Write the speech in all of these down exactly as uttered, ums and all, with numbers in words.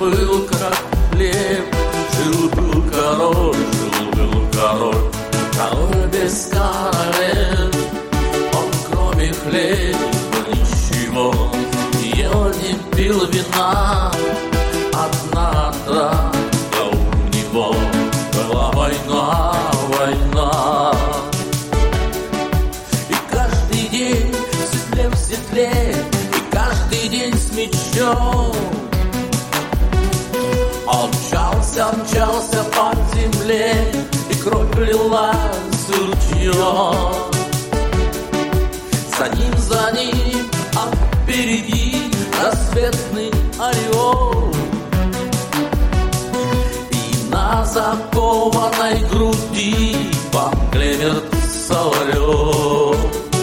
был как хлеб. Жил-был король, жил-был король, король без королев. Он кроме хлеба ничего не ел, не пил вина. Одна трата у него была война, война. И каждый день светлее в светле, и каждый день с мечом он мчался, мчался по земле, и кровь лилась ручьем. За ним, за ним, а впереди рассветный орел. И на закованной груди поклемится орел.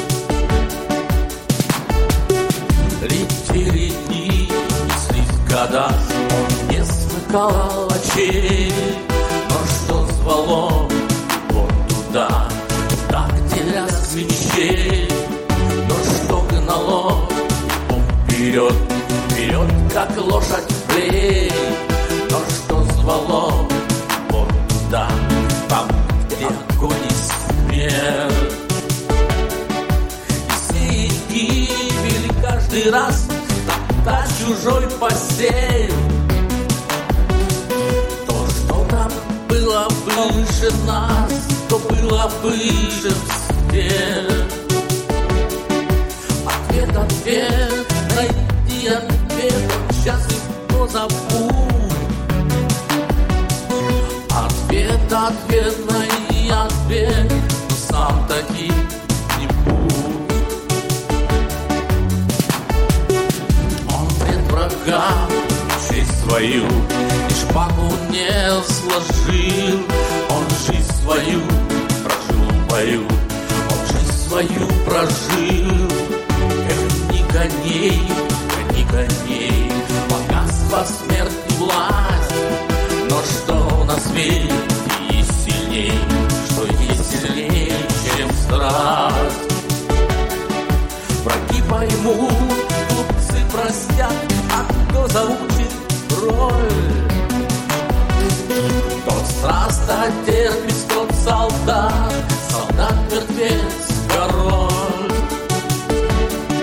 Летели дни, неслись года, он не смыкал очей. Но что звало его туда, туда, где лязг мечей? Но что гнало его вперед, вперед, как лошадь в плей? Но что звало его туда, там, где огонь и смерть? И сеять гибель каждый раз, топтать чужой посев. То, что там было выше нас, то было выше всех. Ответ, ответ, найди ответ, сейчас его забудь. Ответ, ответ, найди ответ, но сам таким не будь. Он пред врагам честь свою и шпагу не сложил. Он жизнь свою прожил в бою, он жизнь свою прожил. Эх, ни коней, ни коней, богатство, смерть и власть. Но что на свете есть сильней, что есть сильнее, чем страсть? Враги поймут, глупцы простят, а кто заучит роль? Тот страстно терпит, тот солдат, солдат, мертвец, король.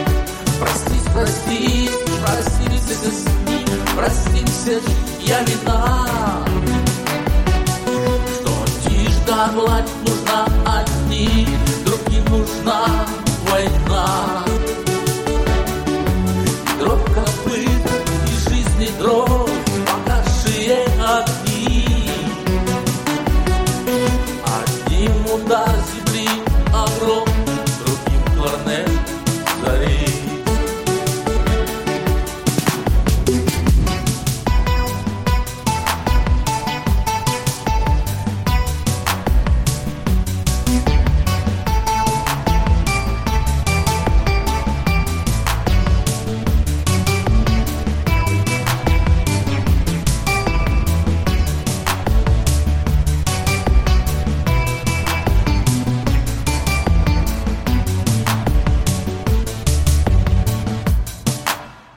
Простись, простись, простись с ним, простимся, я вина.